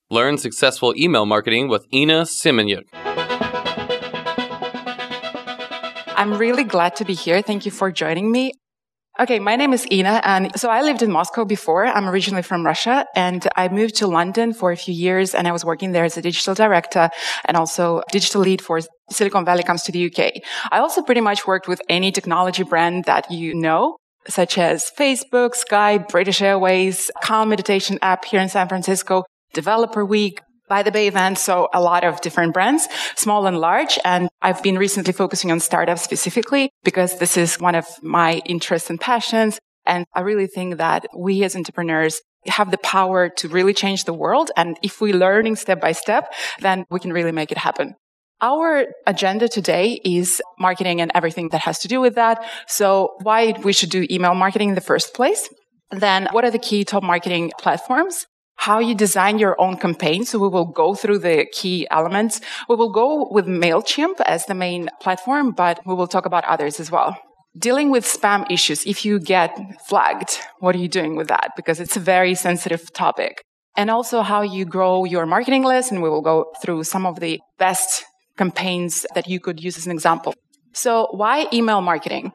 Learn successful email marketing with Ina Simonyuk. I'm really glad to be here. Thank you for joining me. Okay, my name is Ina, and so I lived in Moscow before. I'm originally from Russia, and I moved to London for a few years, and I was working there as a digital director and also digital lead for Silicon Valley comes to the UK. I also pretty much worked with any technology brand that you know, such as Facebook, Skype, British Airways, Calm meditation app here in San Francisco, Developer Week, By the Bay event, so a lot of different brands, small and large. And I've been recently focusing on startups specifically because this is one of my interests and passions. And I really think that we as entrepreneurs have the power to really change the world. And if we're learning step by step, then we can really make it happen. Our agenda today is marketing and everything that has to do with that. So why we should do email marketing in the first place? Then what are the key top marketing platforms? How you design your own campaign. So we will go through the key elements. We will go with MailChimp as the main platform, but we will talk about others as well. Dealing with spam issues. If you get flagged, what are you doing with that? Because it's a very sensitive topic. And also how you grow your marketing list. And we will go through some of the best campaigns that you could use as an example. So why email marketing?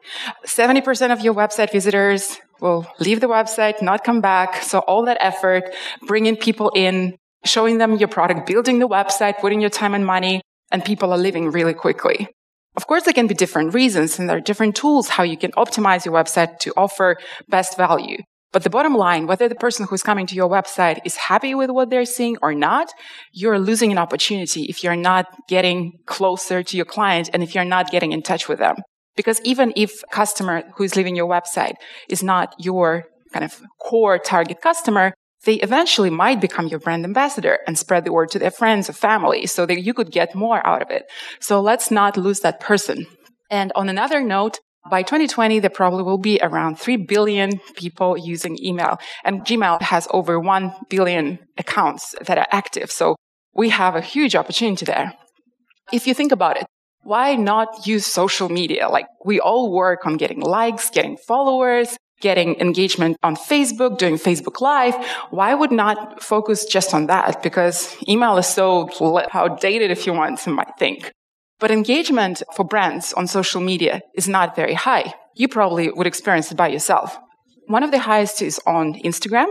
70% of your website visitors will leave the website, not come back. So all that effort, bringing people in, showing them your product, building the website, putting your time and money, and people are leaving really quickly. Of course, there can be different reasons and there are different tools how you can optimize your website to offer best value. But the bottom line, whether the person who's coming to your website is happy with what they're seeing or not, you're losing an opportunity if you're not getting closer to your client and if you're not getting in touch with them. Because even if a customer who's leaving your website is not your kind of core target customer, they eventually might become your brand ambassador and spread the word to their friends or family so that you could get more out of it. So let's not lose that person. And on another note, by 2020, there probably will be around 3 billion people using email. And Gmail has over 1 billion accounts that are active. So we have a huge opportunity there. If you think about it, why not use social media? Like we all work on getting likes, getting followers, getting engagement on Facebook, doing Facebook Live. Why would not focus just on that? Because email is so outdated, if you want, some might think. But engagement for brands on social media is not very high. You probably would experience it by yourself. One of the highest is on Instagram,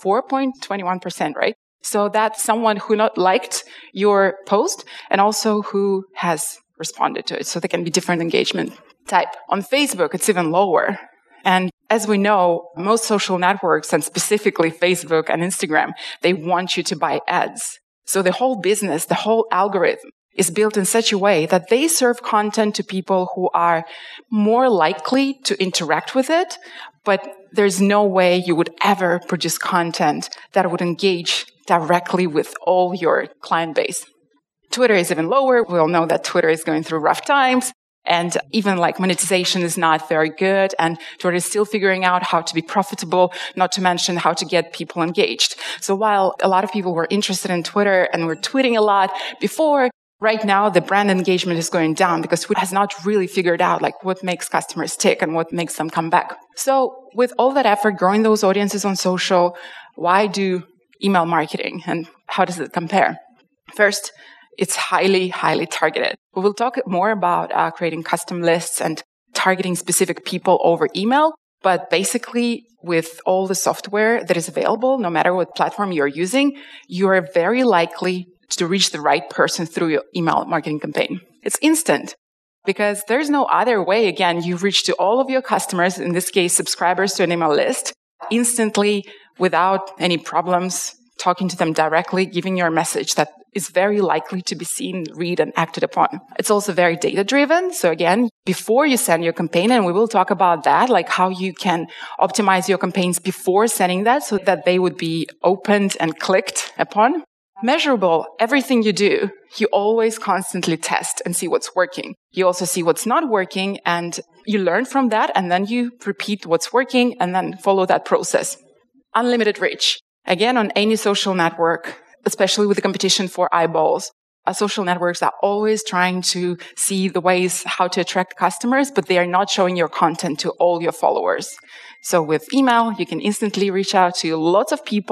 4.21%, right? So that's someone who not liked your post and also who has responded to it. So there can be different engagement type. On Facebook, it's even lower. And as we know, most social networks, and specifically Facebook and Instagram, they want you to buy ads. So the whole business, the whole algorithm is built in such a way that they serve content to people who are more likely to interact with it, but there's no way you would ever produce content that would engage directly with all your client base. Twitter is even lower. We all know that Twitter is going through rough times. And even like monetization is not very good. And Twitter is still figuring out how to be profitable, not to mention how to get people engaged. So while a lot of people were interested in Twitter and were tweeting a lot before, right now the brand engagement is going down because Twitter has not really figured out like what makes customers tick and what makes them come back. So with all that effort, growing those audiences on social, why do email marketing and how does it compare? First, it's highly, highly targeted. We will talk more about creating custom lists and targeting specific people over email. But basically, with all the software that is available, no matter what platform you're using, you are very likely to reach the right person through your email marketing campaign. It's instant because there's no other way. Again, you reach to all of your customers, in this case, subscribers to an email list, instantly without any problems, talking to them directly, giving your message that is very likely to be seen, read, and acted upon. It's also very data-driven. So again, before you send your campaign, and we will talk about that, like how you can optimize your campaigns before sending that so that they would be opened and clicked upon. Measurable, everything you do, you always constantly test and see what's working. You also see what's not working, and you learn from that, and then you repeat what's working, and then follow that process. Unlimited reach. Again, on any social network, especially with the competition for eyeballs, social networks are always trying to see the ways how to attract customers, but they are not showing your content to all your followers. So with email, you can instantly reach out to lots of people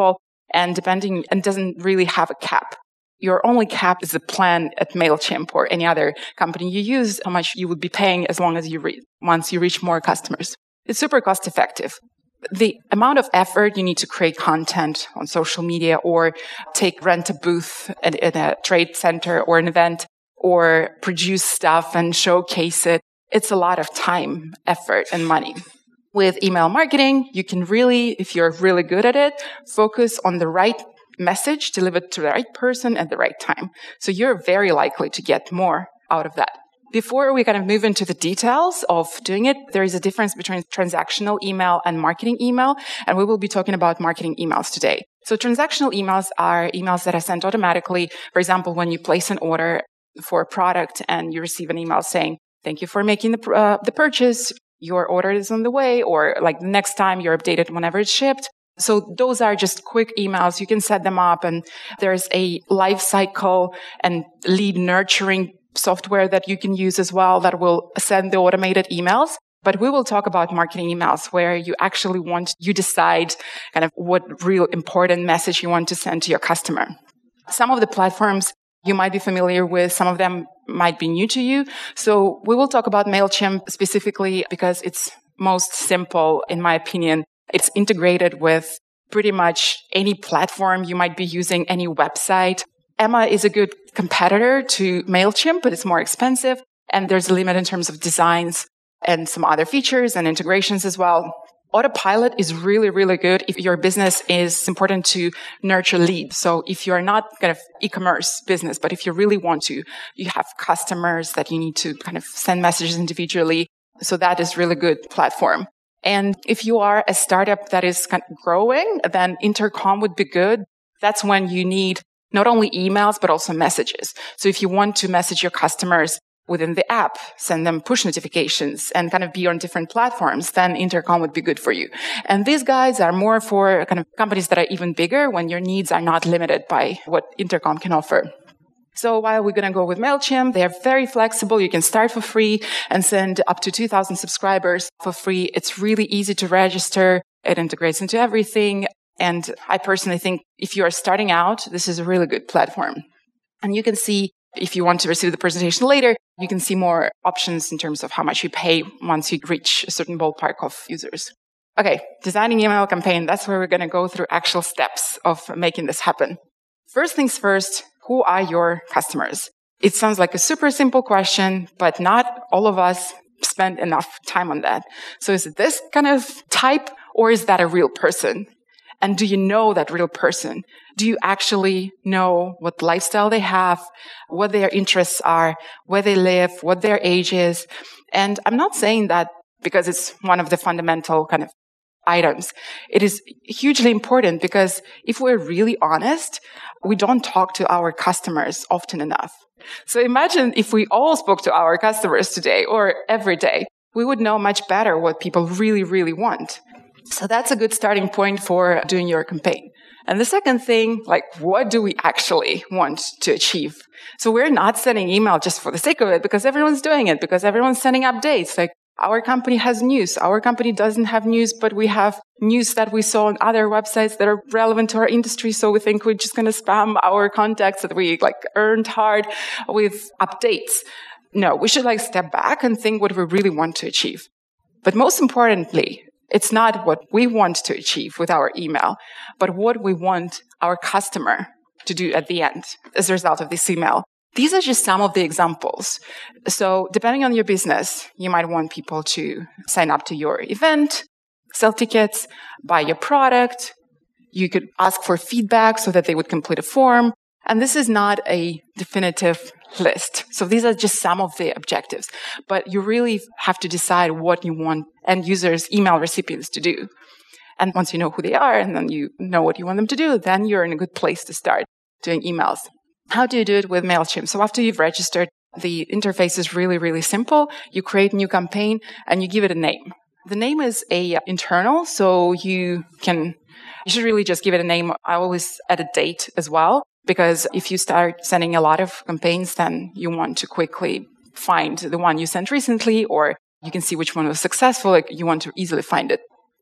and doesn't really have a cap. Your only cap is the plan at MailChimp or any other company you use, how much you would be paying as long as once you reach more customers. It's super cost effective. The amount of effort you need to create content on social media or rent a booth at a trade center or an event or produce stuff and showcase it, it's a lot of time, effort, and money. With email marketing, you can really, if you're really good at it, focus on the right message delivered to the right person at the right time. So you're very likely to get more out of that. Before we kind of move into the details of doing it, there is a difference between transactional email and marketing email, and we will be talking about marketing emails today. So transactional emails are emails that are sent automatically. For example, when you place an order for a product and you receive an email saying, thank you for making the purchase, your order is on the way, or like the next time you're updated whenever it's shipped. So those are just quick emails. You can set them up, and there's a life cycle and lead nurturing software that you can use as well that will send the automated emails. But we will talk about marketing emails where you actually you decide kind of what real important message you want to send to your customer. Some of the platforms you might be familiar with, some of them might be new to you. So we will talk about MailChimp specifically because it's most simple, in my opinion. It's integrated with pretty much any platform you might be using, any website. Emma is a good competitor to MailChimp, but it's more expensive. And there's a limit in terms of designs and some other features and integrations as well. Autopilot is really, really good if your business is important to nurture leads. So if you're not kind of e-commerce business, but if you really want to, you have customers that you need to kind of send messages individually. So that is really good platform. And if you are a startup that is kind of growing, then Intercom would be good. That's when you need not only emails, but also messages. So if you want to message your customers within the app, send them push notifications and kind of be on different platforms, then Intercom would be good for you. And these guys are more for kind of companies that are even bigger when your needs are not limited by what Intercom can offer. So while we're going to go with MailChimp, they are very flexible. You can start for free and send up to 2,000 subscribers for free. It's really easy to register. It integrates into everything. And I personally think if you are starting out, this is a really good platform. And you can see, if you want to receive the presentation later, you can see more options in terms of how much you pay once you reach a certain ballpark of users. Okay, designing email campaign. That's where we're going to go through actual steps of making this happen. First things first, who are your customers? It sounds like a super simple question, but not all of us spend enough time on that. So is it this kind of type, or is that a real person? And do you know that real person? Do you actually know what lifestyle they have, what their interests are, where they live, what their age is? And I'm not saying that because it's one of the fundamental kind of items. It is hugely important because if we're really honest, we don't talk to our customers often enough. So imagine if we all spoke to our customers today or every day, we would know much better what people really, really want. So that's a good starting point for doing your campaign. And the second thing, like, what do we actually want to achieve? So we're not sending email just for the sake of it because everyone's doing it, because everyone's sending updates. Like, our company has news. Our company doesn't have news, but we have news that we saw on other websites that are relevant to our industry. So we think we're just going to spam our contacts that we earned hard with updates. No, we should step back and think what we really want to achieve. But most importantly, it's not what we want to achieve with our email, but what we want our customer to do at the end as a result of this email. These are just some of the examples. So depending on your business, you might want people to sign up to your event, sell tickets, buy your product. You could ask for feedback so that they would complete a form. And this is not a definitive list. So these are just some of the objectives. But you really have to decide what you want end users, email recipients to do. And once you know who they are and then you know what you want them to do, then you're in a good place to start doing emails. How do you do it with MailChimp? So after you've registered, the interface is really, really simple. You create a new campaign and you give it a name. The name is internal, so you should really just give it a name. I always add a date as well, because if you start sending a lot of campaigns, then you want to quickly find the one you sent recently, or you can see which one was successful. You want to easily find it.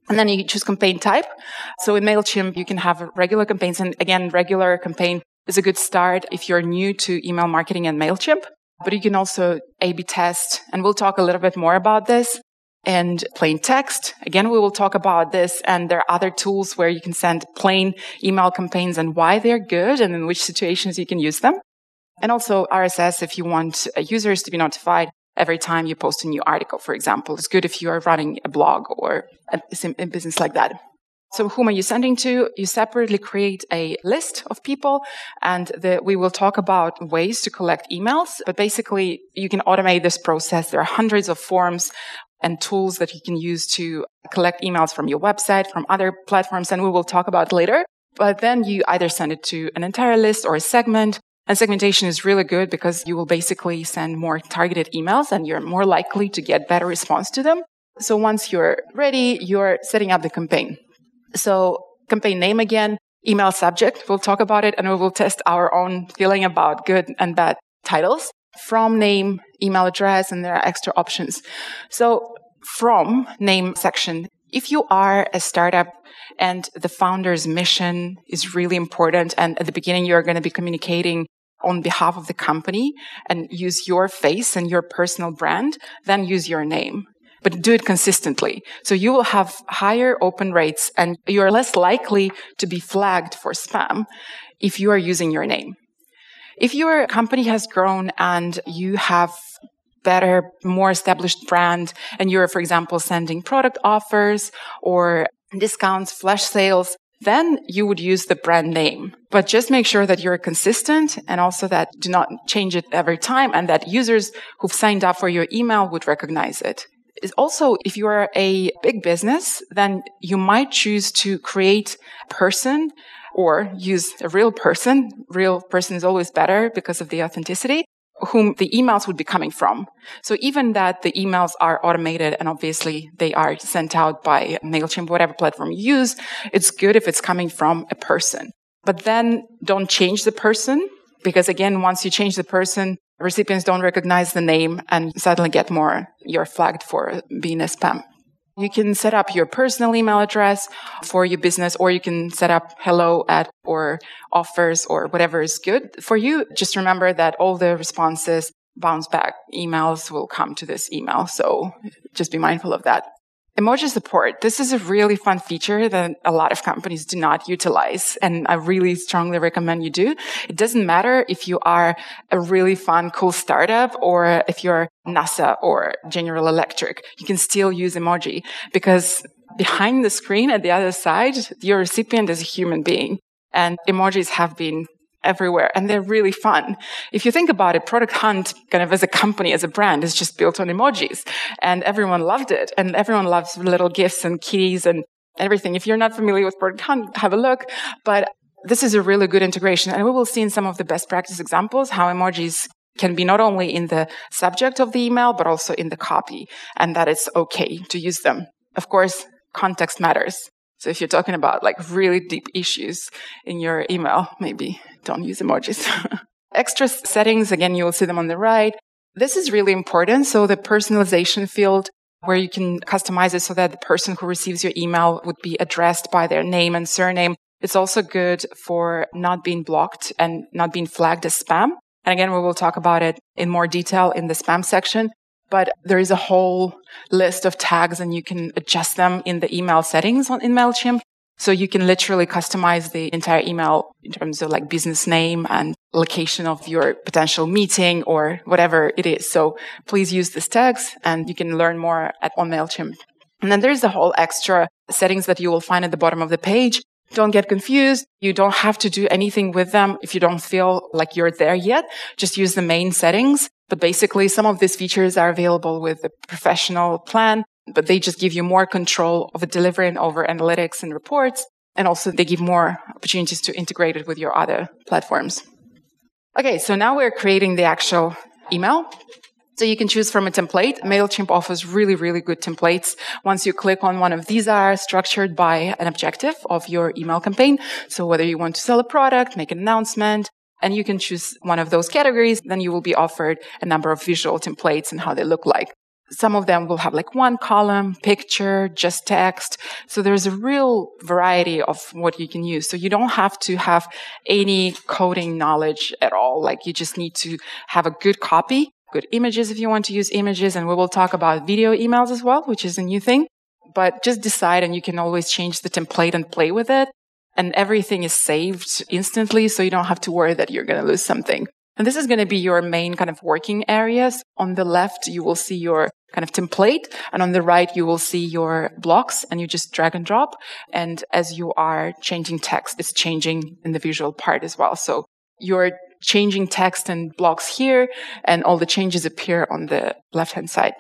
And then you choose campaign type. So in MailChimp, you can have regular campaigns. And again, regular campaign is a good start if you're new to email marketing and MailChimp. But you can also A/B test. And we'll talk a little bit more about this. And plain text. Again, we will talk about this. And there are other tools where you can send plain email campaigns and why they're good and in which situations you can use them. And also RSS if you want users to be notified every time you post a new article, for example. It's good if you are running a blog or a business like that. So whom are you sending to? You separately create a list of people, and we will talk about ways to collect emails. But basically, you can automate this process. There are hundreds of forms and tools that you can use to collect emails from your website, from other platforms, and we will talk about later. But then you either send it to an entire list or a segment. And segmentation is really good because you will basically send more targeted emails and you're more likely to get better response to them. So once you're ready, you're setting up the campaign. So campaign name again, email subject, we'll talk about it and we will test our own feeling about good and bad titles. From name, email address, and there are extra options. So from name section, if you are a startup and the founder's mission is really important and at the beginning you're going to be communicating on behalf of the company and use your face and your personal brand, then use your name. But do it consistently. So you will have higher open rates and you're less likely to be flagged for spam if you are using your name. If your company has grown and you have better, more established brand and you're, for example, sending product offers or discounts, flash sales, then you would use the brand name. But just make sure that you're consistent and also that do not change it every time and that users who've signed up for your email would recognize it. Also, if you are a big business, then you might choose to create a person or use a real person. Real person is always better because of the authenticity, whom the emails would be coming from. So even that the emails are automated and obviously they are sent out by MailChimp, whatever platform you use, it's good if it's coming from a person. But then don't change the person because again, once you change the person, recipients don't recognize the name and suddenly you're flagged for being a spam. You can set up your personal email address for your business, or you can set up hello at or offers or whatever is good for you. Just remember that all the responses, bounce back emails will come to this email. So just be mindful of that. Emoji support. This is a really fun feature that a lot of companies do not utilize, and I really strongly recommend you do. It doesn't matter if you are a really fun, cool startup or if you're NASA or General Electric. You can still use emoji because behind the screen at the other side, your recipient is a human being, and emojis have been everywhere, and they're really fun. If you think about it, Product Hunt, kind of as a company, as a brand, is just built on emojis, and everyone loved it, and everyone loves little gifs and kitties and everything. If you're not familiar with Product Hunt, have a look, but this is a really good integration, and we will see in some of the best practice examples how emojis can be not only in the subject of the email, but also in the copy, and that it's okay to use them. Of course, context matters. So if you're talking about like really deep issues in your email, maybe don't use emojis. Extra settings, again, you will see them on the right. This is really important. So the personalization field where you can customize it so that the person who receives your email would be addressed by their name and surname. It's also good for not being blocked and not being flagged as spam. And again, we will talk about it in more detail in the spam section. But there is a whole list of tags and you can adjust them in the email settings in MailChimp. So you can literally customize the entire email in terms of like business name and location of your potential meeting or whatever it is. So please use these tags and you can learn more on MailChimp. And then there's the whole extra settings that you will find at the bottom of the page. Don't get confused. You don't have to do anything with them if you don't feel like you're there yet. Just use the main settings. But basically, some of these features are available with the professional plan, but they just give you more control of delivering over analytics and reports. And also they give more opportunities to integrate it with your other platforms. Okay, so now we're creating the actual email. So you can choose from a template. MailChimp offers really, really good templates. Once you click on one of these are structured by an objective of your email campaign. So whether you want to sell a product, make an announcement, and you can choose one of those categories, then you will be offered a number of visual templates and how they look like. Some of them will have like one column, picture, just text. So there's a real variety of what you can use. So you don't have to have any coding knowledge at all. Like you just need to have a good copy, good images if you want to use images. And we will talk about video emails as well, which is a new thing. But just decide, and you can always change the template and play with it. And everything is saved instantly, so you don't have to worry that you're going to lose something. And this is going to be your main kind of working areas. On the left, you will see your kind of template. And on the right, you will see your blocks, and you just drag and drop. And as you are changing text, it's changing in the visual part as well. So you're changing text and blocks here, and all the changes appear on the left-hand side.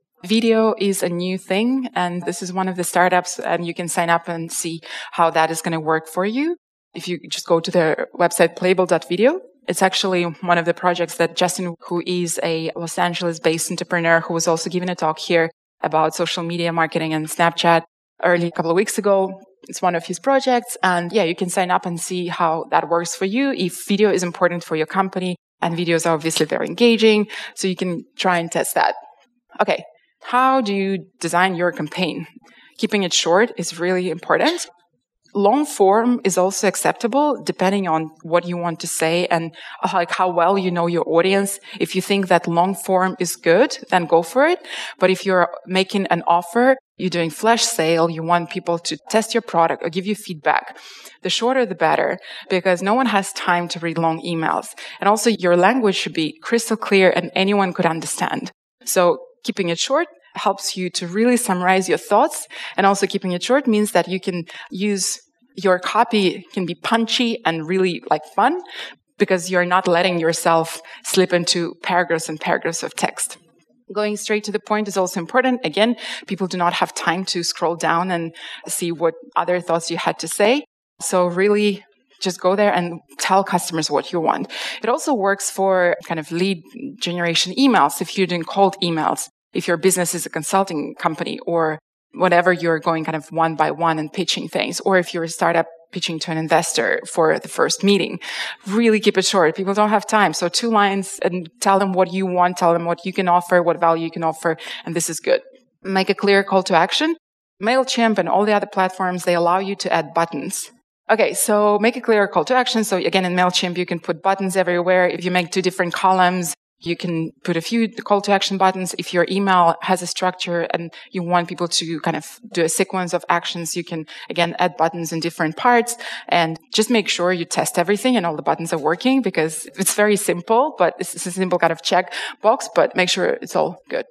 Video is a new thing, and this is one of the startups, and you can sign up and see how that is going to work for you. If you just go to their website, playable.video, it's actually one of the projects that Justin, who is a Los Angeles-based entrepreneur who was also giving a talk here about social media marketing and Snapchat a couple of weeks ago. It's one of his projects. And yeah, you can sign up and see how that works for you. If video is important for your company, and videos are obviously very engaging, so you can try and test that. Okay. How do you design your campaign? Keeping it short is really important. Long form is also acceptable depending on what you want to say and like how well you know your audience. If you think that long form is good, then go for it. But if you're making an offer, you're doing flash sale, you want people to test your product or give you feedback, the shorter the better, because no one has time to read long emails. And also your language should be crystal clear and anyone could understand. So keeping it short helps you to really summarize your thoughts. And also keeping it short means that you can use your copy can be punchy and really like fun because you're not letting yourself slip into paragraphs and paragraphs of text. Going straight to the point is also important. Again, people do not have time to scroll down and see what other thoughts you had to say. So really just go there and tell customers what you want. It also works for kind of lead generation emails. If you're doing cold emails, if your business is a consulting company or whatever, you're going kind of one by one and pitching things, or if you're a startup pitching to an investor for the first meeting, really keep it short. People don't have time. So 2 lines and tell them what you want, tell them what you can offer, what value you can offer, and this is good. Make a clear call to action. MailChimp and all the other platforms, they allow you to add buttons. Okay, so make a clear call to action. So again, in MailChimp, you can put buttons everywhere. If you make 2 different columns, you can put a few call to action buttons. If your email has a structure and you want people to kind of do a sequence of actions, you can, again, add buttons in different parts and just make sure you test everything and all the buttons are working because it's very simple, but it's a simple kind of check box, but make sure it's all good.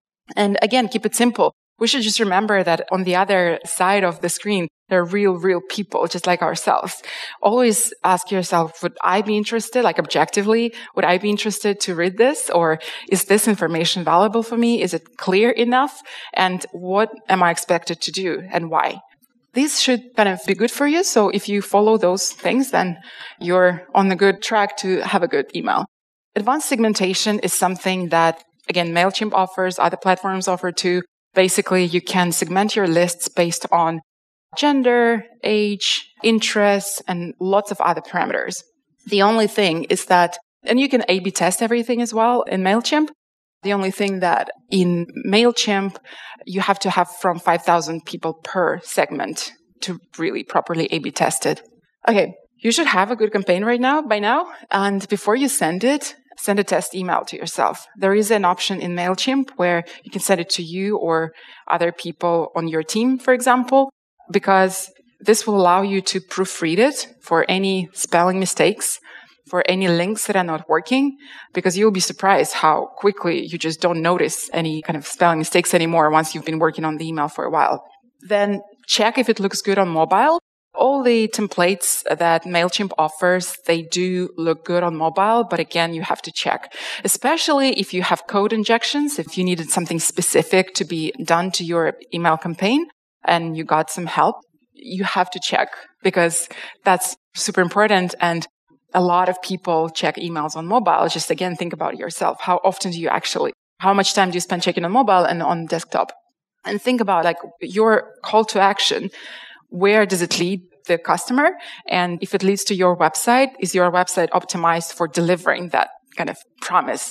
And again, keep it simple. We should just remember that on the other side of the screen, there are real people, just like ourselves. Always ask yourself, would I be interested, like objectively, would I be interested to read this? Or is this information valuable for me? Is it clear enough? And what am I expected to do and why? These should kind of be good for you. So if you follow those things, then you're on the good track to have a good email. Advanced segmentation is something that, again, MailChimp offers, other platforms offer too. Basically, you can segment your lists based on gender, age, interests, and lots of other parameters. The only thing is that, and you can A/B test everything as well in MailChimp. The only thing that in MailChimp, you have to have from 5,000 people per segment to really properly A/B test it. Okay, you should have a good campaign by now. And before you send it, send a test email to yourself. There is an option in MailChimp where you can send it to you or other people on your team, for example, because this will allow you to proofread it for any spelling mistakes, for any links that are not working, because you'll be surprised how quickly you just don't notice any kind of spelling mistakes anymore once you've been working on the email for a while. Then check if it looks good on mobile. All the templates that MailChimp offers, they do look good on mobile, but again, you have to check. Especially if you have code injections, if you needed something specific to be done to your email campaign and you got some help, you have to check because that's super important. And a lot of people check emails on mobile. Just again, think about yourself. How often do you how much time do you spend checking on mobile and on desktop? And think about like your call to action. Where does it lead the customer? And if it leads to your website, is your website optimized for delivering that kind of promise?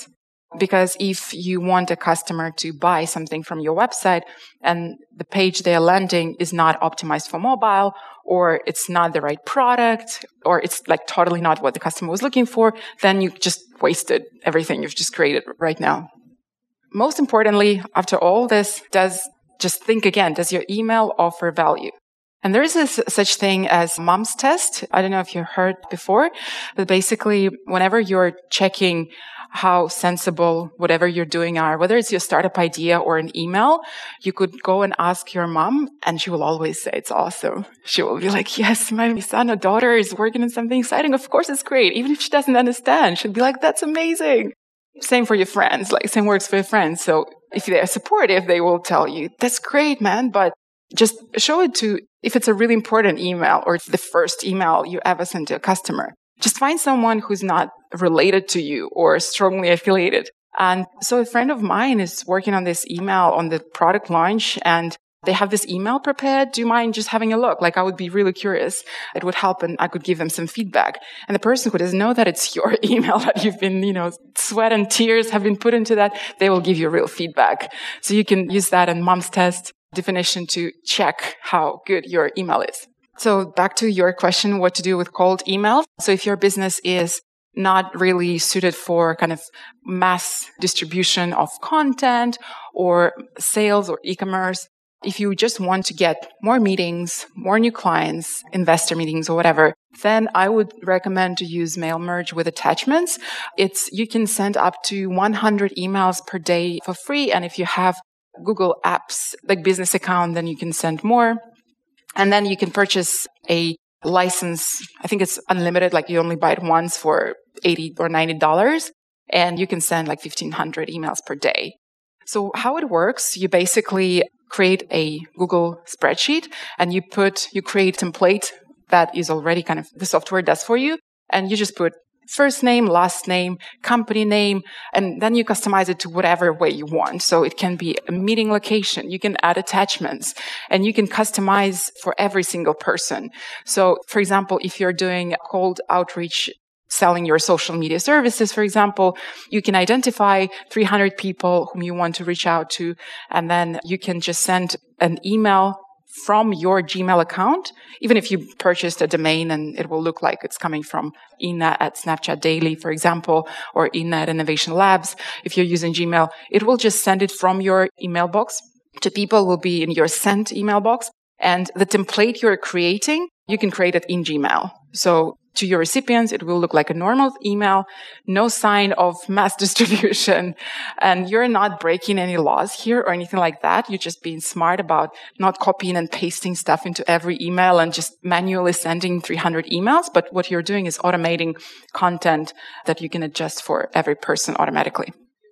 Because if you want a customer to buy something from your website and the page they're landing is not optimized for mobile, or it's not the right product, or it's like totally not what the customer was looking for, then you just wasted everything you've just created right now. Most importantly, after all this, just think again, does your email offer value? And there is such thing as mom's test. I don't know if you heard before, but basically, whenever you're checking how sensible whatever you're doing are, whether it's your startup idea or an email, you could go and ask your mom, and she will always say it's awesome. She will be like, yes, my son or daughter is working on something exciting. Of course it's great. Even if she doesn't understand, she'll be like, that's amazing. Same for your friends, like same works for your friends. So if they're supportive, they will tell you, that's great, man, but just show it to, if it's a really important email or it's the first email you ever send to a customer, just find someone who's not related to you or strongly affiliated. And so a friend of mine is working on this email on the product launch, and they have this email prepared. Do you mind just having a look? Like, I would be really curious. It would help, and I could give them some feedback. And the person who doesn't know that it's your email, that you've been, sweat and tears have been put into that, they will give you real feedback. So you can use that in mom's test definition to check how good your email is. So back to your question, what to do with cold email. So if your business is not really suited for kind of mass distribution of content or sales or e-commerce, if you just want to get more meetings, more new clients, investor meetings or whatever, then I would recommend to use MailMerge with attachments. You can send up to 100 emails per day for free. And if you have Google Apps, like business account, then you can send more. And then you can purchase a license. I think it's unlimited, like you only buy it once for $80 or $90. And you can send like 1,500 emails per day. So how it works, you basically create a Google spreadsheet and you create a template that is already kind of the software does for you. And you just put first name, last name, company name, and then you customize it to whatever way you want. So it can be a meeting location. You can add attachments and you can customize for every single person. So for example, if you're doing cold outreach, selling your social media services, for example, you can identify 300 people whom you want to reach out to, and then you can just send an email from your Gmail account, even if you purchased a domain and it will look like it's coming from Ina at Snapchat Daily, for example, or Ina at Innovation Labs. If you're using Gmail, it will just send it from your email box to people who will be in your sent email box. And the template you're creating, you can create it in Gmail. So to your recipients, it will look like a normal email, no sign of mass distribution, and you're not breaking any laws here or anything like that. You're just being smart about not copying and pasting stuff into every email and just manually sending 300 emails. But what you're doing is automating content that you can adjust for every person automatically.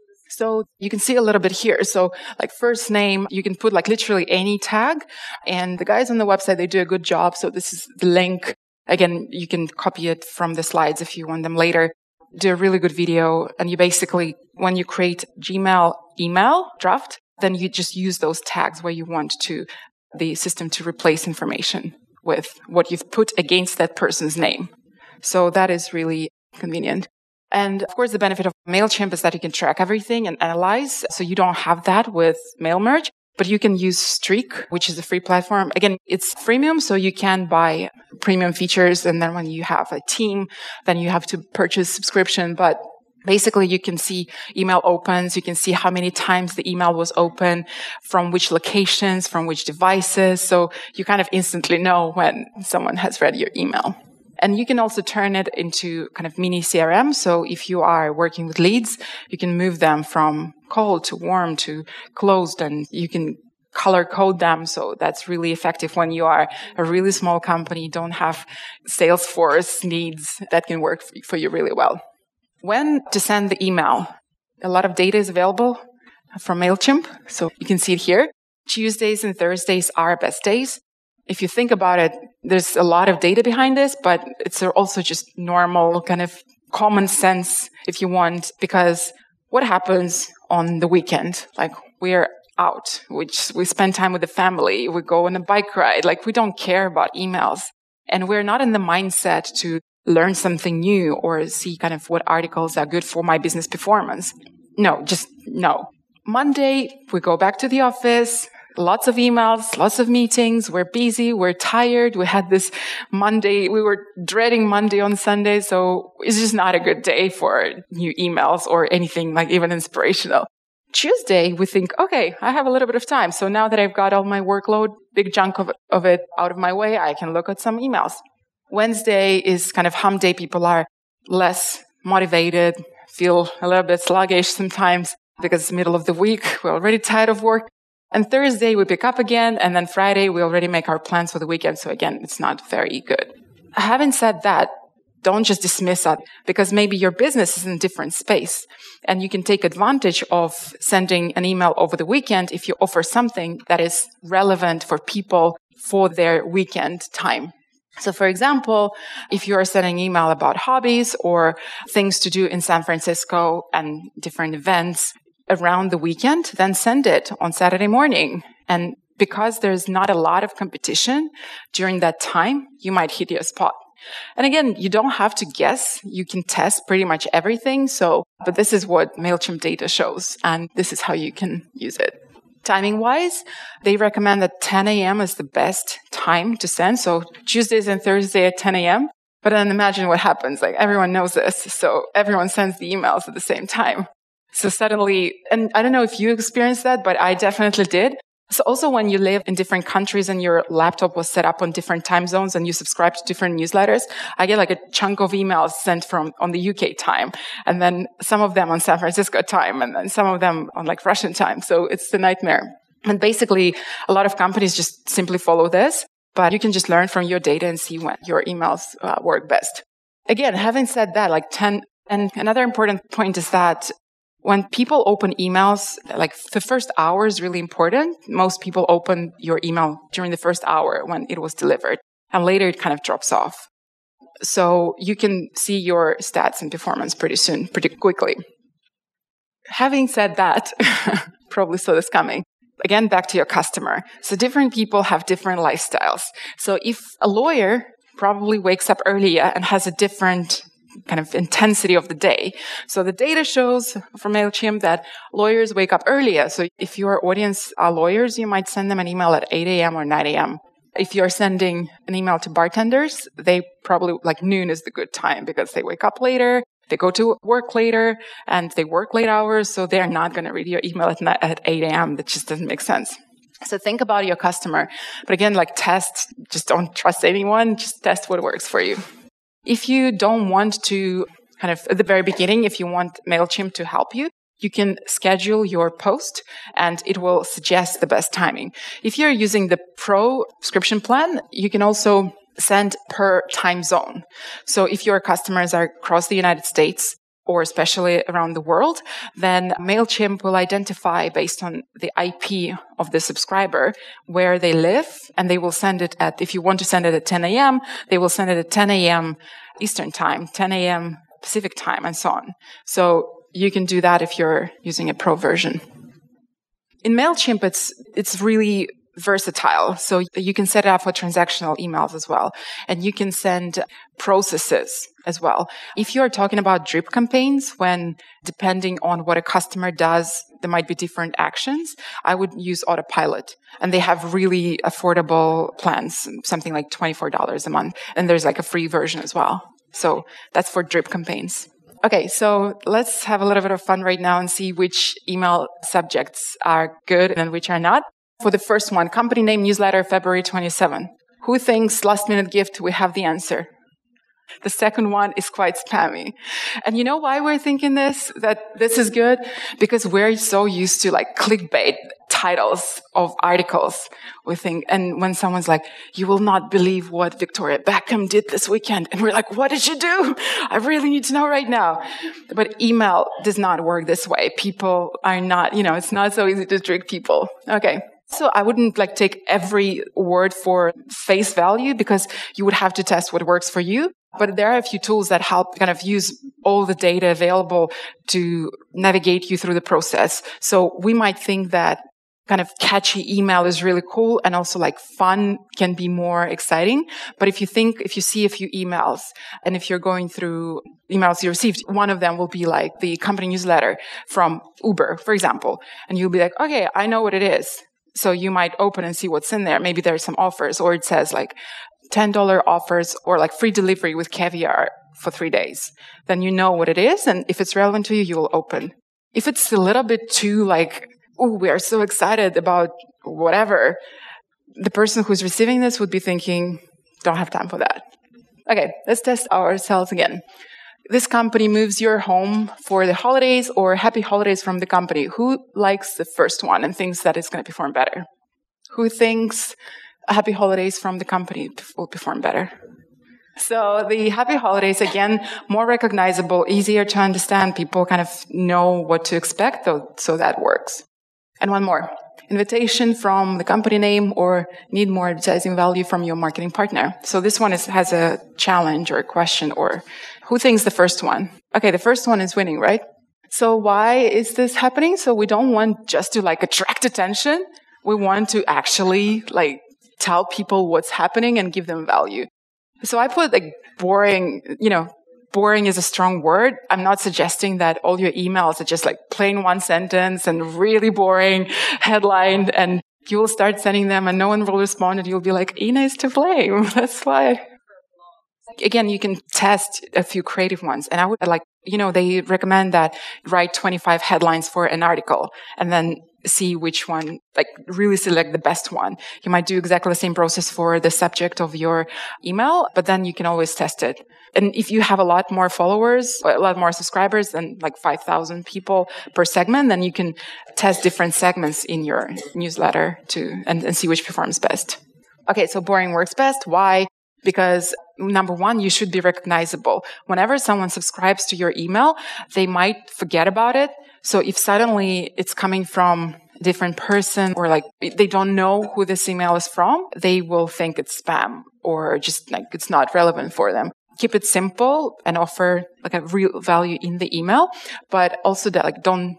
So you can see a little bit here. So like first name, you can put like literally any tag. And the guys on the website, they do a good job. So this is the link. Again, you can copy it from the slides if you want them later. Do a really good video. And you basically, when you create Gmail email draft, then you just use those tags where you want the system to replace information with what you've put against that person's name. So that is really convenient. And of course, the benefit of MailChimp is that you can track everything and analyze. So you don't have that with MailMerge. But you can use Streak, which is a free platform. Again, it's freemium, so you can buy premium features. And then when you have a team, then you have to purchase subscription. But basically, you can see email opens. You can see how many times the email was open, from which locations, from which devices. So you kind of instantly know when someone has read your email. And you can also turn it into kind of mini CRM. So if you are working with leads, you can move them from cold to warm to closed, and you can color code them. So that's really effective when you are a really small company, don't have Salesforce needs. That can work for you really well. When to send the email? A lot of data is available from MailChimp. So you can see it here. Tuesdays and Thursdays are best days. If you think about it, there's a lot of data behind this, but it's also just normal kind of common sense if you want, because what happens on the weekend? Like, we're out, we spend time with the family, we go on a bike ride, like we don't care about emails. And we're not in the mindset to learn something new or see kind of what articles are good for my business performance. No, just no. Monday, we go back to the office, lots of emails, lots of meetings. We're busy. We're tired. We had this Monday. We were dreading Monday on Sunday. So it's just not a good day for new emails or anything like even inspirational. Tuesday, we think, okay, I have a little bit of time. So now that I've got all my workload, big chunk of it out of my way, I can look at some emails. Wednesday is kind of hump day. People are less motivated, feel a little bit sluggish sometimes because it's the middle of the week. We're already tired of work. And Thursday, we pick up again. And then Friday, we already make our plans for the weekend. So again, it's not very good. Having said that, don't just dismiss that because maybe your business is in a different space and you can take advantage of sending an email over the weekend if you offer something that is relevant for people for their weekend time. So for example, if you are sending email about hobbies or things to do in San Francisco and different events around the weekend, then send it on Saturday morning. And because there's not a lot of competition during that time, you might hit your spot. And again, you don't have to guess. You can test pretty much everything. But this is what MailChimp data shows, and this is how you can use it. Timing-wise, they recommend that 10 a.m. is the best time to send. So Tuesdays and Thursdays at 10 a.m. But then imagine what happens. Like everyone knows this. So everyone sends the emails at the same time. So suddenly, and I don't know if you experienced that, but I definitely did. So also when you live in different countries and your laptop was set up on different time zones and you subscribe to different newsletters, I get like a chunk of emails sent from on the UK time and then some of them on San Francisco time and then some of them on like Russian time. So it's a nightmare. And basically a lot of companies just simply follow this, but you can just learn from your data and see when your emails work best. Again, having said that, and another important point is that when people open emails, like the first hour is really important. Most people open your email during the first hour when it was delivered, and later it kind of drops off. So you can see your stats and performance pretty soon, pretty quickly. Having said that, probably saw this coming. Again, back to your customer. So different people have different lifestyles. So if a lawyer probably wakes up earlier and has a different kind of intensity of the day. So the data shows from MailChimp that lawyers wake up earlier. So if your audience are lawyers, you might send them an email at 8 a.m. or 9 a.m. If you're sending an email to bartenders, they probably like noon is the good time because they wake up later, they go to work later, and they work late hours. So they're not going to read your email at 8 a.m. That just doesn't make sense. So think about your customer. But again, like test, just don't trust anyone. Just test what works for you. If you don't want to, kind of at the very beginning, if you want MailChimp to help you, you can schedule your post and it will suggest the best timing. If you're using the Pro subscription plan, you can also send per time zone. So if your customers are across the United States or especially around the world, then MailChimp will identify based on the IP of the subscriber where they live, and they will send it if you want to send it at 10 a.m., they will send it at 10 a.m. Eastern time, 10 a.m. Pacific time, and so on. So you can do that if you're using a Pro version. In MailChimp, it's really versatile. So you can set it up for transactional emails as well. And you can send processes as well. If you're talking about drip campaigns, when depending on what a customer does, there might be different actions, I would use Autopilot. And they have really affordable plans, something like $24 a month. And there's like a free version as well. So that's for drip campaigns. Okay, so let's have a little bit of fun right now and see which email subjects are good and which are not. For the first one, company name newsletter, February 27. Who thinks last minute gift? We have the answer. The second one is quite spammy. And you know why we're thinking that this is good? Because we're so used to like clickbait titles of articles. We think, and when someone's like, you will not believe what Victoria Beckham did this weekend. And we're like, what did she do? I really need to know right now. But email does not work this way. People are not, it's not so easy to trick people. Okay. So I wouldn't take every word for face value because you would have to test what works for you. But there are a few tools that help kind of use all the data available to navigate you through the process. So we might think that kind of catchy email is really cool, and also like fun can be more exciting. But if you see a few emails, and if you're going through emails you received, one of them will be like the company newsletter from Uber, for example, and you'll be like, okay, I know what it is. So you might open and see what's in there. Maybe there's some offers, or it says like $10 offers or like free delivery with caviar for 3 days. Then you know what it is, and if it's relevant to you, you will open. If it's a little bit too like, oh, we are so excited about whatever, the person who's receiving this would be thinking, don't have time for that. Okay, let's test ourselves again. This company moves your home for the holidays, or happy holidays from the company. Who likes the first one and thinks that it's going to perform better? Who thinks happy holidays from the company will perform better? So the happy holidays, again, more recognizable, easier to understand. People kind of know what to expect, so that works. And one more. Invitation from the company name, or need more advertising value from your marketing partner. So this one has a challenge or a question, or who thinks the first one? Okay, the first one is winning, right? So why is this happening? So we don't want just to like attract attention. We want to actually like tell people what's happening and give them value. So I put like boring, boring is a strong word. I'm not suggesting that all your emails are just like plain one sentence and really boring headline, and you will start sending them and no one will respond, and you'll be like, Ina is to blame. That's why. Again, you can test a few creative ones. And I would they recommend that write 25 headlines for an article and then see which one, like really select the best one. You might do exactly the same process for the subject of your email, but then you can always test it. And if you have a lot more followers, a lot more subscribers than like 5,000 people per segment, then you can test different segments in your newsletter and see which performs best. Okay, so boring works best. Why? Because number one, you should be recognizable. Whenever someone subscribes to your email, they might forget about it. So if suddenly it's coming from a different person, or like they don't know who this email is from, they will think it's spam, or just like it's not relevant for them. Keep it simple and offer like a real value in the email, but also that like don't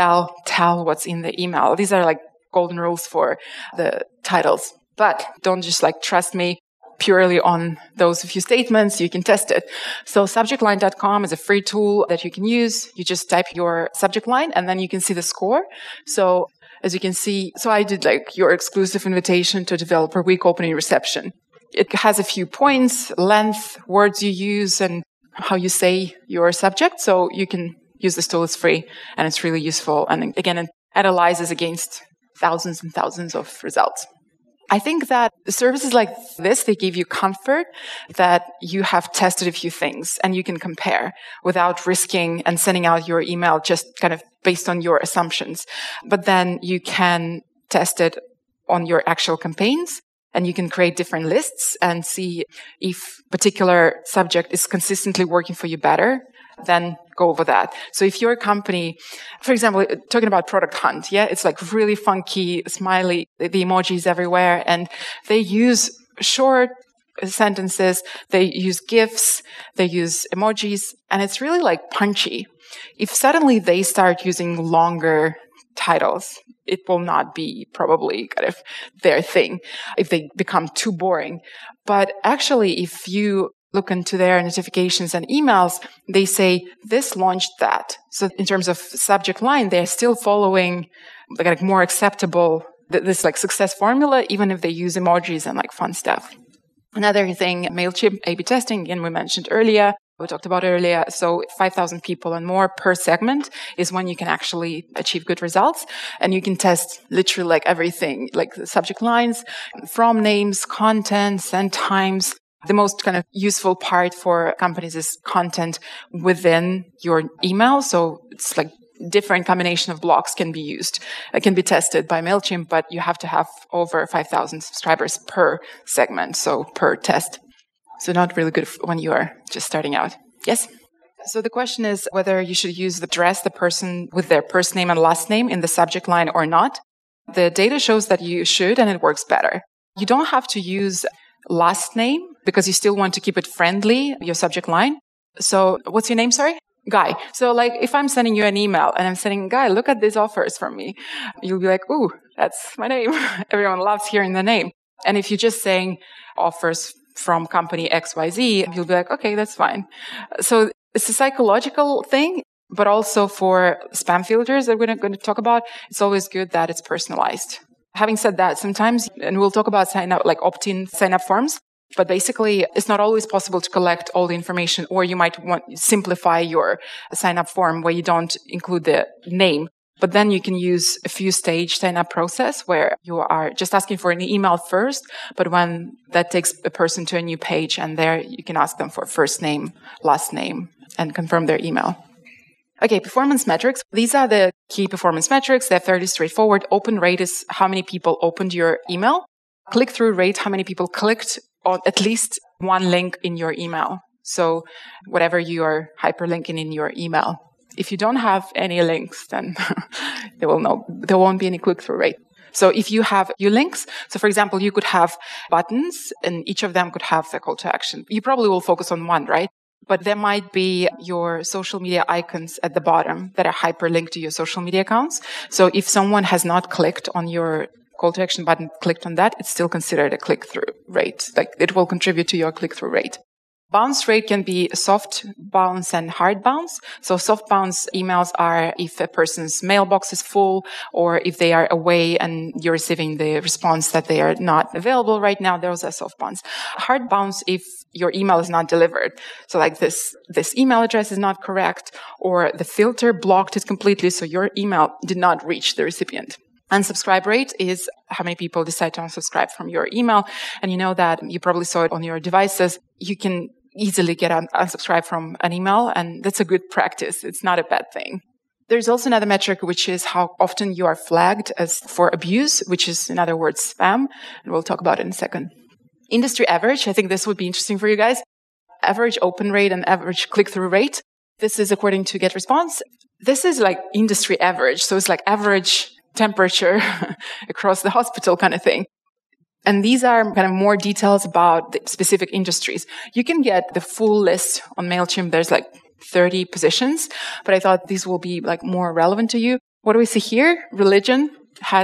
tell what's in the email. These are like golden rules for the titles. But don't just like trust me purely on those few statements. You can test it. So subjectline.com is a free tool that you can use. You just type your subject line and then you can see the score. So as you can see, so I did like your exclusive invitation to developer week opening reception. It has a few points, length, words you use, and how you say your subject. So you can use this tool. It's free and it's really useful. And again, it analyzes against thousands and thousands of results. I think that services like this, they give you comfort that you have tested a few things and you can compare without risking and sending out your email just kind of based on your assumptions. But then you can test it on your actual campaigns, and you can create different lists and see if particular subject is consistently working for you better. Then go over that. So if your company, for example, talking about Product Hunt, it's like really funky, smiley, the emojis everywhere, and they use short sentences, they use GIFs, they use emojis, and it's really like punchy. If suddenly they start using longer titles, it will not be probably kind of their thing if they become too boring. But actually, if you look into their notifications and emails, they say, this launched that. So in terms of subject line, they're still following like more acceptable, this like success formula, even if they use emojis and like fun stuff. Another thing, MailChimp A/B testing, again, we mentioned earlier. We talked about earlier. So 5,000 people and more per segment is when you can actually achieve good results. And you can test literally like everything, like the subject lines, from names, content, send times. The most kind of useful part for companies is content within your email. So it's like different combination of blocks can be used. It can be tested by MailChimp, but you have to have over 5,000 subscribers per segment, so per test. So not really good when you are just starting out. Yes? So the question is whether you should address the person with their first name and last name in the subject line or not. The data shows that you should, and it works better. You don't have to use last name because you still want to keep it friendly, your subject line. So what's your name, sorry? Guy. So like if I'm sending you an email and I'm saying, Guy, look at these offers from me, you'll be like, ooh, that's my name. Everyone loves hearing the name. And if you're just saying offers from company XYZ, you'll be like, okay, that's fine. So it's a psychological thing, but also for spam filters that we're going to talk about, it's always good that it's personalized. Having said that, sometimes, and we'll talk about sign up, like opt-in sign-up forms, but basically, it's not always possible to collect all the information, or you might want to simplify your sign-up form where you don't include the name. But then you can use a few-stage sign-up process where you are just asking for an email first, but when that takes a person to a new page, and there you can ask them for first name, last name, and confirm their email. Okay, performance metrics. These are the key performance metrics. They're fairly straightforward. Open rate is how many people opened your email. Click-through rate, how many people clicked on at least one link in your email. So whatever you are hyperlinking in your email. If you don't have any links, then there won't be any click-through rate. So if you have your links, so for example, you could have buttons and each of them could have a call to action. You probably will focus on one, right? But there might be your social media icons at the bottom that are hyperlinked to your social media accounts. So if someone has not clicked on your call to action button, clicked on that, it's still considered a click-through rate. Like it will contribute to your click-through rate. Bounce rate can be soft bounce and hard bounce. So soft bounce emails are if a person's mailbox is full or if they are away and you're receiving the response that they are not available right now, those are soft bounce. Hard bounce if your email is not delivered. So like this email address is not correct or the filter blocked it completely so your email did not reach the recipient. Unsubscribe rate is how many people decide to unsubscribe from your email. And you know that you probably saw it on your devices. You can easily get unsubscribed from an email, and that's a good practice. It's not a bad thing. There's also another metric, which is how often you are flagged as for abuse, which is, in other words, spam. And we'll talk about it in a second. Industry average, I think this would be interesting for you guys. Average open rate and average click-through rate. This is according to GetResponse. This is like industry average. So it's like average temperature across the hospital kind of thing. And these are kind of more details about the specific industries. You can get the full list on MailChimp. There's like 30 positions, but I thought these will be like more relevant to you. What do we see here? Religion kind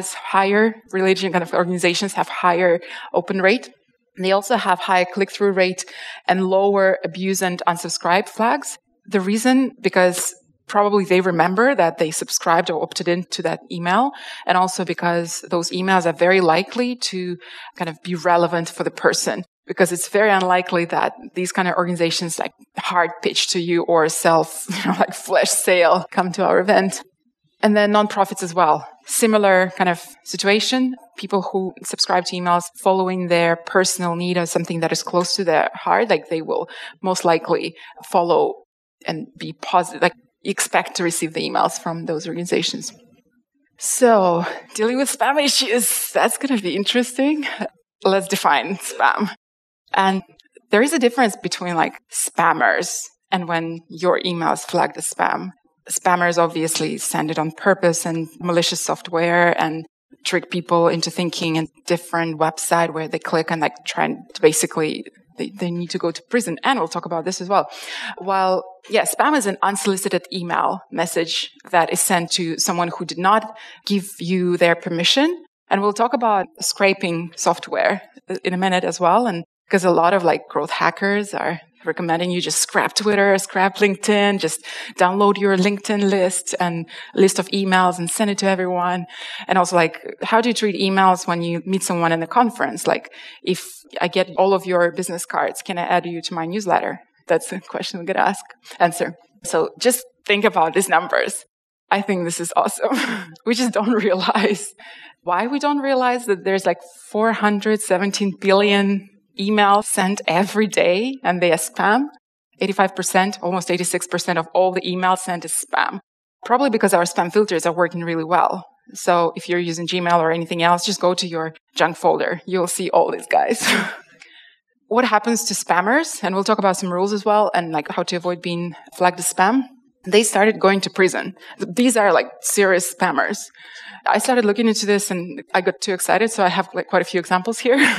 of organizations have higher open rate. They also have higher click-through rate and lower abuse and unsubscribe flags. The reason, because probably they remember that they subscribed or opted into that email, and also because those emails are very likely to kind of be relevant for the person, because it's very unlikely that these kind of organizations like hard pitch to you or like flash sale, come to our event. And then nonprofits as well. Similar kind of situation. People who subscribe to emails following their personal need or something that is close to their heart, like they will most likely follow and be positive, like expect to receive the emails from those organizations. So, dealing with spam issues, that's going to be interesting. Let's define spam. And there is a difference between like spammers and when your email is flagged as spam. Spammers obviously send it on purpose and malicious software and trick people into thinking a different website where they click and like try to basically they need to go to prison. And we'll talk about this as well. While, spam is an unsolicited email message that is sent to someone who did not give you their permission. And we'll talk about scraping software in a minute as well. And because a lot of like growth hackers are recommending you just scrap Twitter, scrap LinkedIn, just download your LinkedIn list and list of emails and send it to everyone. And also like, how do you treat emails when you meet someone in a conference? Like, if I get all of your business cards, can I add you to my newsletter? That's the question we could answer. So just think about these numbers. I think this is awesome. We just don't realize. Why we don't realize that there's like 417 billion emails sent every day and they are spam. 85%, almost 86% of all the emails sent is spam. Probably because our spam filters are working really well. So if you're using Gmail or anything else, just go to your junk folder. You'll see all these guys. What happens to spammers? And we'll talk about some rules as well and like how to avoid being flagged as spam. They started going to prison. These are like serious spammers. I started looking into this and I got too excited. So I have like quite a few examples here.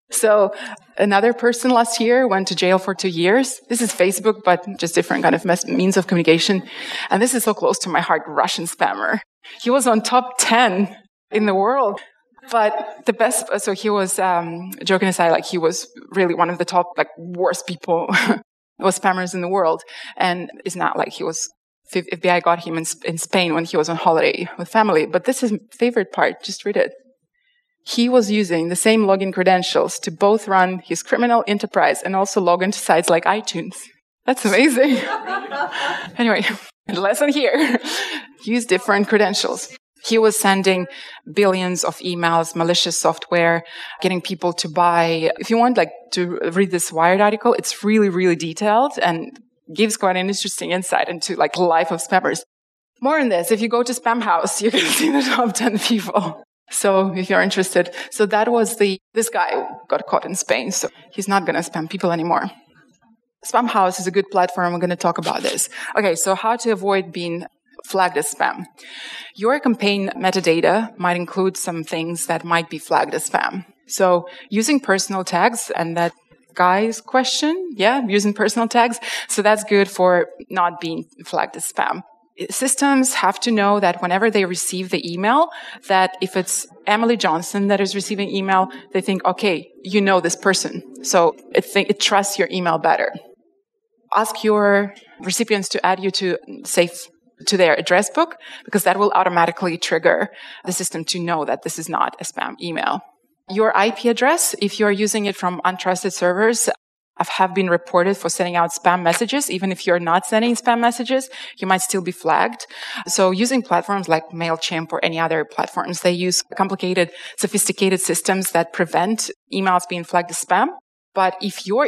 So another person last year went to jail for 2 years. This is Facebook, but just different kind of means of communication. And this is so close to my heart, Russian spammer. He was on top 10 in the world. But the best, so he was, joking aside, like he was really one of the top, like worst people, was spammers in the world. And it's not like he was, FBI got him in Spain when he was on holiday with family. But this is my favorite part. Just read it. He was using the same login credentials to both run his criminal enterprise and also log into sites like iTunes. That's amazing. Anyway, lesson here. Use different credentials. He was sending billions of emails, malicious software, getting people to buy. If you want to read this Wired article, it's really, really detailed and gives quite an interesting insight into the life of spammers. More on this. If you go to Spam House, you can see the top 10 people. So if you're interested. So that was this guy got caught in Spain. So he's not going to spam people anymore. Spam House is a good platform. We're going to talk about this. Okay. So how to avoid being flagged as spam. Your campaign metadata might include some things that might be flagged as spam. So using personal tags, and that guy's question, using personal tags. So that's good for not being flagged as spam. Systems have to know that whenever they receive the email, that if it's Emily Johnson that is receiving email, they think, okay, you know this person. So it trusts your email better. Ask your recipients to add you to their address book, because that will automatically trigger the system to know that this is not a spam email. Your IP address, if you're using it from untrusted servers, have been reported for sending out spam messages. Even if you're not sending spam messages, you might still be flagged. So using platforms like MailChimp or any other platforms, they use complicated, sophisticated systems that prevent emails being flagged as spam. But if your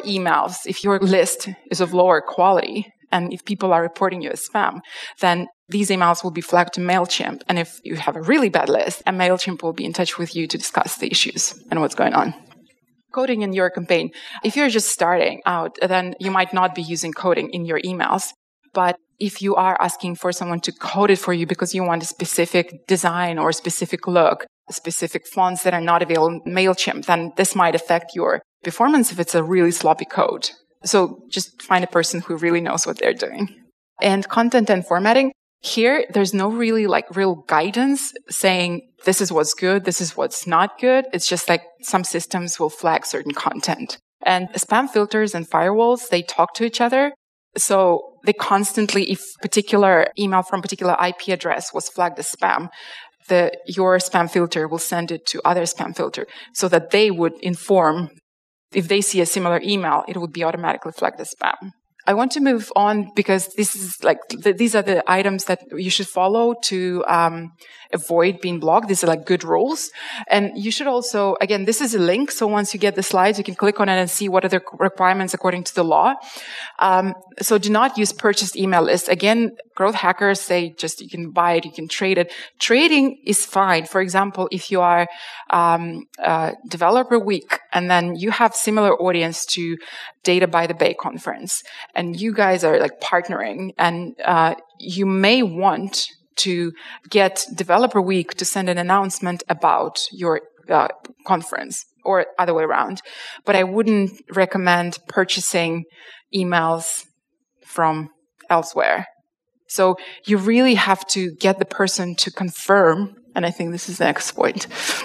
list is of lower quality, and if people are reporting you as spam, then these emails will be flagged to MailChimp. And if you have a really bad list, and MailChimp will be in touch with you to discuss the issues and what's going on. Coding in your campaign. If you're just starting out, then you might not be using coding in your emails. But if you are asking for someone to code it for you because you want a specific design or a specific look, specific fonts that are not available in MailChimp, then this might affect your performance if it's a really sloppy code. So just find a person who really knows what they're doing. And content and formatting. Here, there's no really real guidance saying this is what's good, this is what's not good. It's just some systems will flag certain content. And spam filters and firewalls, they talk to each other. So they constantly, if particular email from particular IP address was flagged as spam, your spam filter will send it to other spam filter so that they would inform. If they see a similar email, it would be automatically flagged as spam. I want to move on because this is these are the items that you should follow to avoid being blocked. These are good rules. And you should also, again, this is a link. So once you get the slides, you can click on it and see what are the requirements according to the law. So do not use purchased email lists. Again, growth hackers say you can buy it, you can trade it. Trading is fine. For example, if you are Developer Week and then you have similar audience to Data by the Bay conference and you guys are partnering and you may want to get Developer Week to send an announcement about your conference or other way around. But I wouldn't recommend purchasing emails from elsewhere. So you really have to get the person to confirm, and I think this is the next point.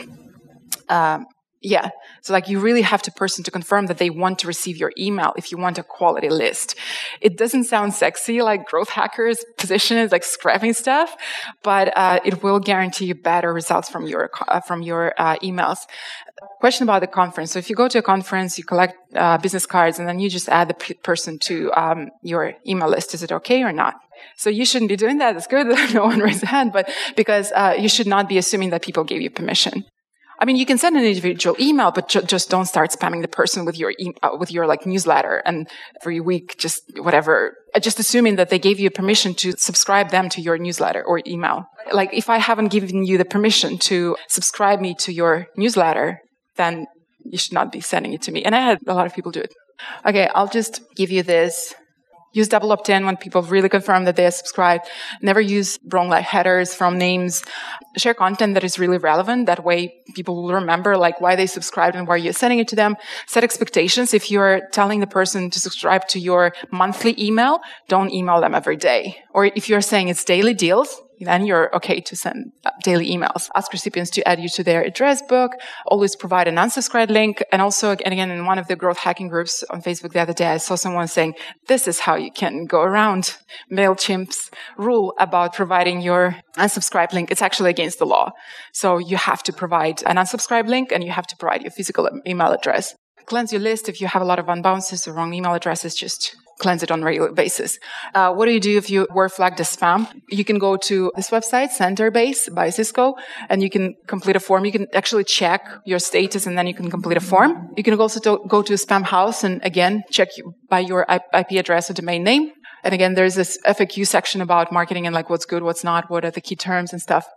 So you really have the person to confirm that they want to receive your email if you want a quality list. It doesn't sound sexy growth hackers' position is scrapping stuff, but it will guarantee you better results from your emails. Question about the conference. So if you go to a conference, you collect business cards, and then you just add the person to your email list. Is it okay or not? So you shouldn't be doing that. It's good that no one raised a hand, but because you should not be assuming that people gave you permission. I mean, you can send an individual email, but just don't start spamming the person with your newsletter and every week, just whatever. Just assuming that they gave you permission to subscribe them to your newsletter or email. If I haven't given you the permission to subscribe me to your newsletter, then you should not be sending it to me. And I had a lot of people do it. Okay, I'll just give you this. Use double opt-in when people really confirm that they are subscribed. Never use wrong headers from names. Share content that is really relevant. That way people will remember why they subscribed and why you're sending it to them. Set expectations. If you're telling the person to subscribe to your monthly email, don't email them every day. Or if you're saying it's daily deals, then you're okay to send daily emails. Ask recipients to add you to their address book. Always provide an unsubscribe link. And also, again, in one of the growth hacking groups on Facebook the other day, I saw someone saying, this is how you can go around MailChimp's rule about providing your unsubscribe link. It's actually against the law. So you have to provide an unsubscribe link and you have to provide your physical email address. Cleanse your list. If you have a lot of unbounces or wrong email addresses, just cleanse it on a regular basis. What do you do if you were flagged as spam? You can go to this website, Centerbase by Cisco, and you can complete a form. You can actually check your status and then you can complete a form. You can also go to Spam House and again, check by your IP address or domain name. And again, there's this FAQ section about marketing and what's good, what's not, what are the key terms and stuff.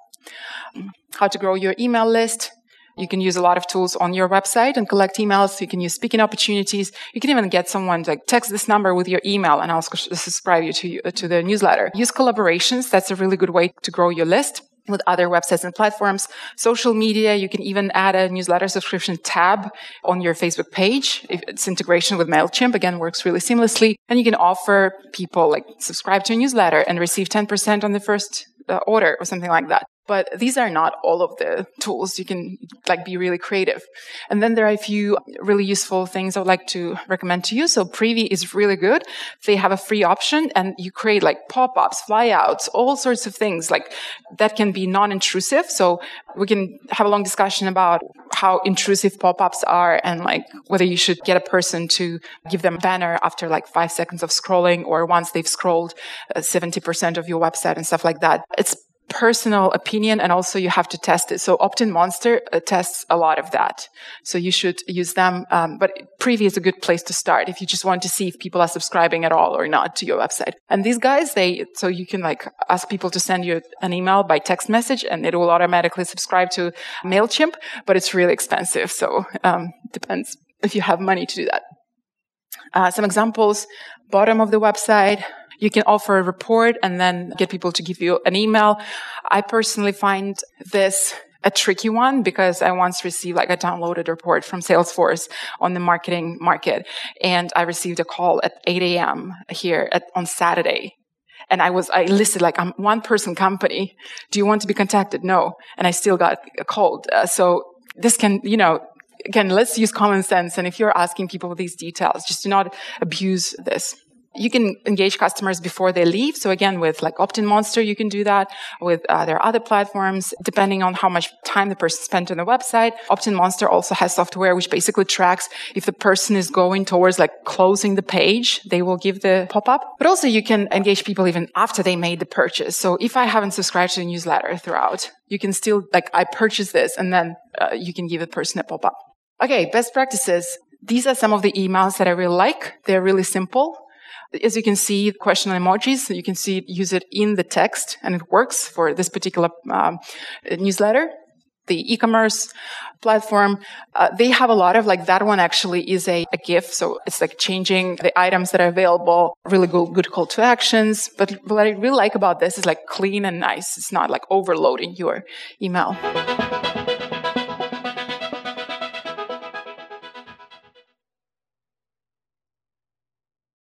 How to grow your email list. You can use a lot of tools on your website and collect emails. You can use speaking opportunities. You can even get someone to text this number with your email and I'll subscribe you to the newsletter. Use collaborations. That's a really good way to grow your list with other websites and platforms. Social media, you can even add a newsletter subscription tab on your Facebook page. If it's integration with MailChimp, again, works really seamlessly. And you can offer people subscribe to a newsletter and receive 10% on the first order or something like that. But these are not all of the tools. You can be really creative. And then there are a few really useful things I would like to recommend to you. So Privy is really good. They have a free option and you create pop-ups, flyouts, all sorts of things that can be non-intrusive. So we can have a long discussion about how intrusive pop-ups are and whether you should get a person to give them a banner after 5 seconds of scrolling or once they've scrolled 70% of your website and stuff like that. It's personal opinion and also you have to test it. So Opt-in Monster tests a lot of that. So you should use them. But Privy is a good place to start if you just want to see if people are subscribing at all or not to your website. And these guys, so you can ask people to send you an email by text message and it will automatically subscribe to MailChimp, but it's really expensive. So depends if you have money to do that. Some examples, bottom of the website. You can offer a report and then get people to give you an email. I personally find this a tricky one because I once received a downloaded report from Salesforce on the marketing market. And I received a call at 8 a.m. here on Saturday. And I listed I'm one person company. Do you want to be contacted? No. And I still got called. So this can, again, let's use common sense. And if you're asking people these details, just do not abuse this. You can engage customers before they leave. So again, with Opt-in Monster, you can do that. With there are other platforms, depending on how much time the person spent on the website. Opt-in Monster also has software which basically tracks if the person is going towards closing the page, they will give the pop-up. But also you can engage people even after they made the purchase. So if I haven't subscribed to the newsletter throughout, you can still I purchased this and then you can give the person a pop-up. Okay, best practices. These are some of the emails that I really like. They're really simple. As you can see, question emojis, you can use it in the text, and it works for this particular newsletter. The e-commerce platform, they have a lot of that one actually is a GIF, so it's changing the items that are available, really good call to actions. But what I really like about this is clean and nice. It's not overloading your email.